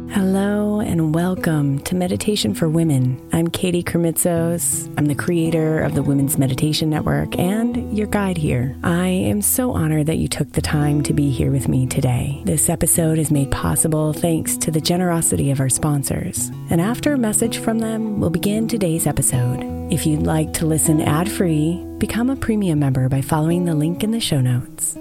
Hello and welcome to Meditation for Women. I'm Katie Kremitzos. I'm the creator of the Women's Meditation Network and your guide here. I am so honored that you took the time to be here with me today. This episode is made possible thanks to the generosity of our sponsors. And after a message from them, we'll begin today's episode. If you'd like to listen ad-free, become a premium member by following the link in the show notes.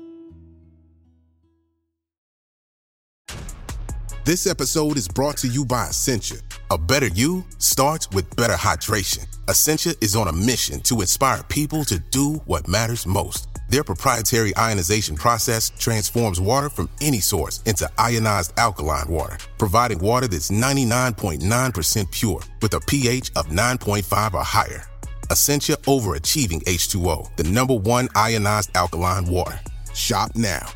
This episode is brought to you by Essentia. A better you starts with better hydration. Essentia is on a mission to inspire people to do what matters most. Their proprietary ionization process transforms water from any source into ionized alkaline water, providing water that's 99.9% pure with a pH of 9.5 or higher. Essentia overachieving H2O, the #1 ionized alkaline water. Shop now.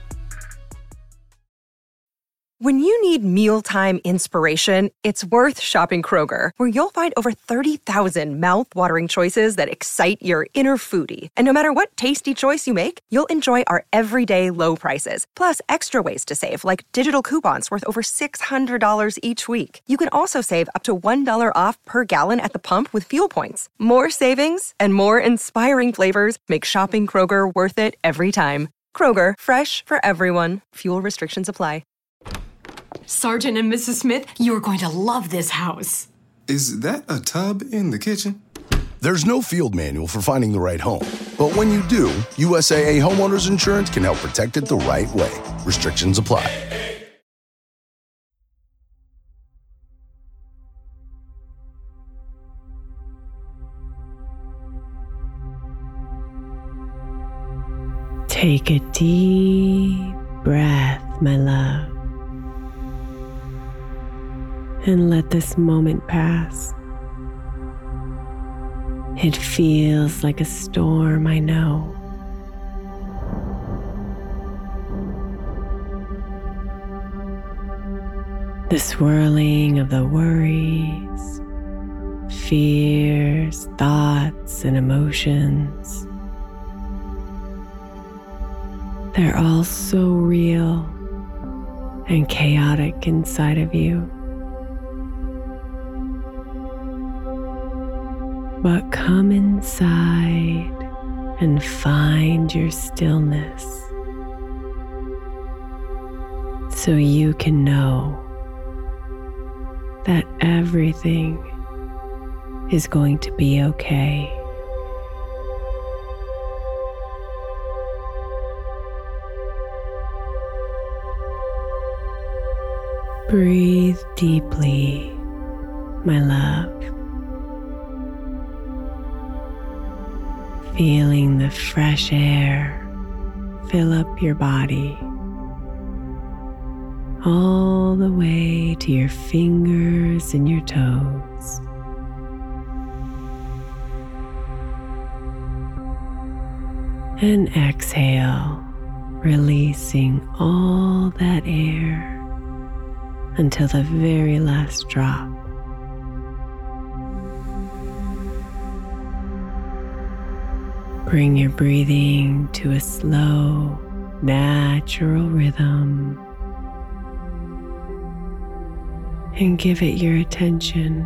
When you need mealtime inspiration, it's worth shopping Kroger, where you'll find over 30,000 mouth-watering choices that excite your inner foodie. And no matter what tasty choice you make, you'll enjoy our everyday low prices, plus extra ways to save, like digital coupons worth over $600 each week. You can also save up to $1 off per gallon at the pump with fuel points. More savings and more inspiring flavors make shopping Kroger worth it every time. Kroger, fresh for everyone. Fuel restrictions apply. Sergeant and Mrs. Smith, you're going to love this house. Is that a tub in the kitchen? There's no field manual for finding the right home. But when you do, USAA Homeowners Insurance can help protect it the right way. Restrictions apply. Take a deep breath, my love. And let this moment pass. It feels like a storm, I know. The swirling of the worries, fears, thoughts, and emotions. They're all so real and chaotic inside of you. But come inside and find your stillness so you can know that everything is going to be okay. Breathe deeply, my love. Feeling the fresh air fill up your body, all the way to your fingers and your toes. And exhale, releasing all that air until the very last drop. Bring your breathing to a slow, natural rhythm and give it your attention.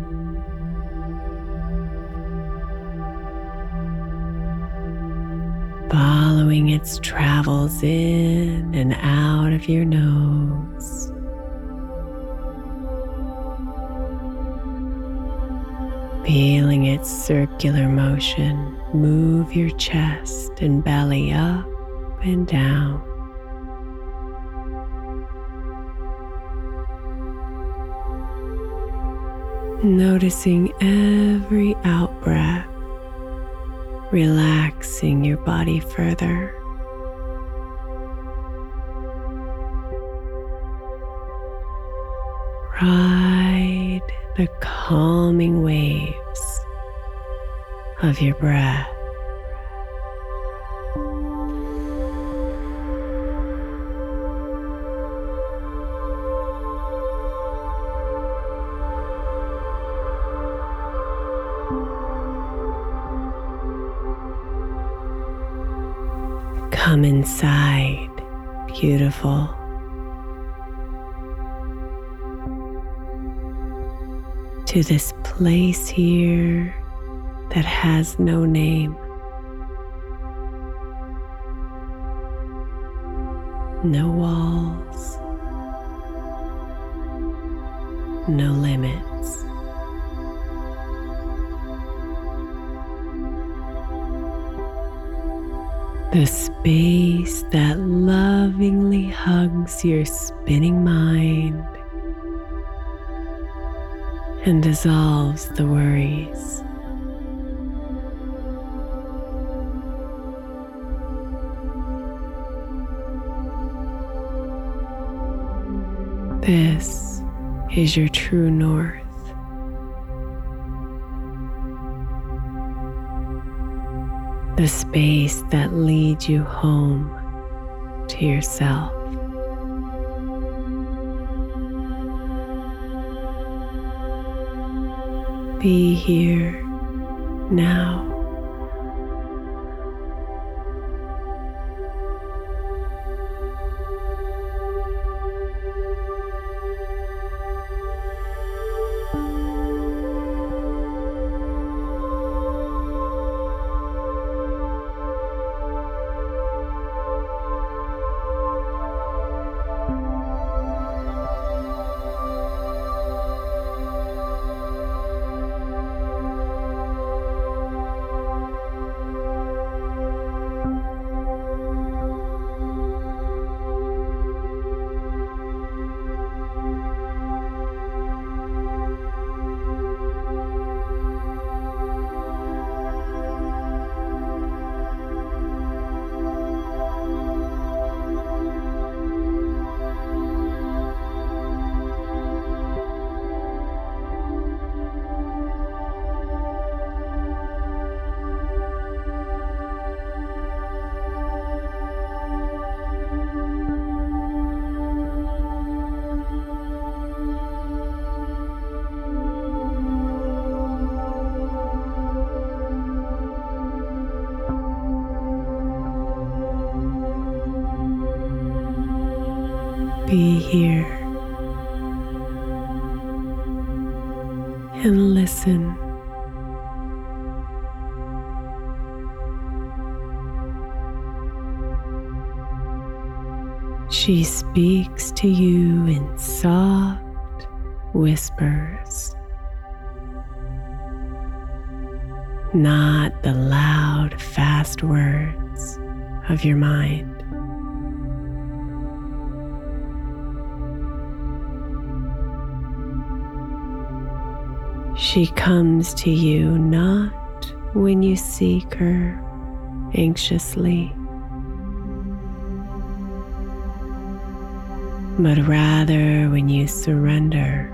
Following its travels in and out of your nose. Feeling its circular motion move your chest and belly up and down. Noticing every out-breath, relaxing your body further. Ride the calming waves of your breath. Come inside, beautiful. to this place here that has no name. No walls, no limits. The space that lovingly hugs your spinning mind and dissolves the worries. This is your true north. The space that leads you home to yourself. Be here now. Be here and listen. She speaks to you in soft whispers, not the loud, fast words of your mind. She comes to you not when you seek her anxiously, but rather when you surrender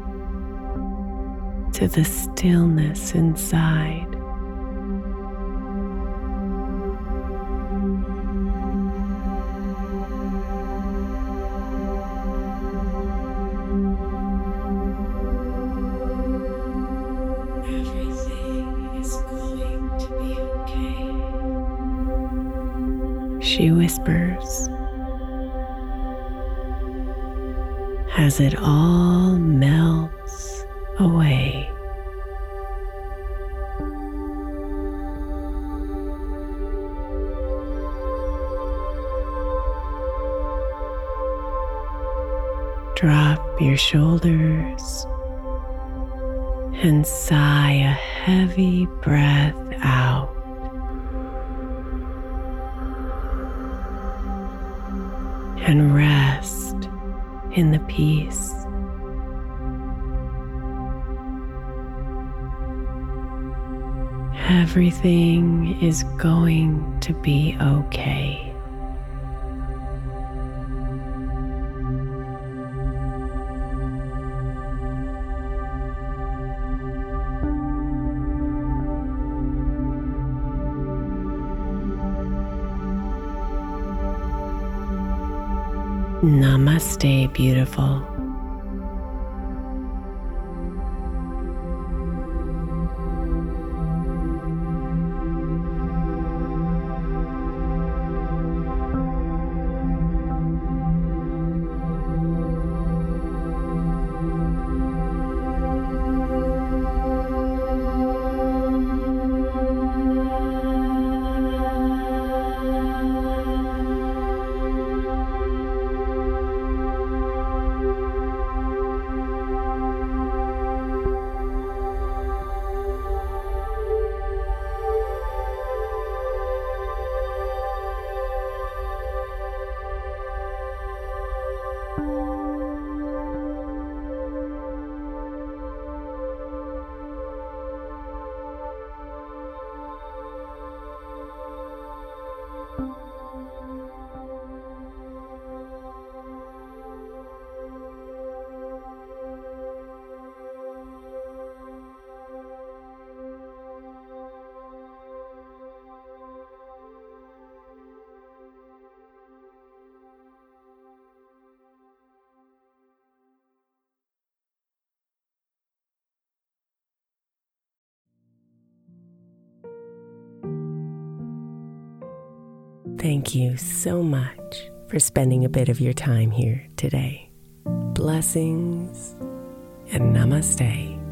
to the stillness inside. She whispers as it all melts away. Drop your shoulders and sigh a heavy breath out. And rest in the peace. Everything is going to be okay. Namaste, beautiful. Thank you so much for spending a bit of your time here today. Blessings and namaste.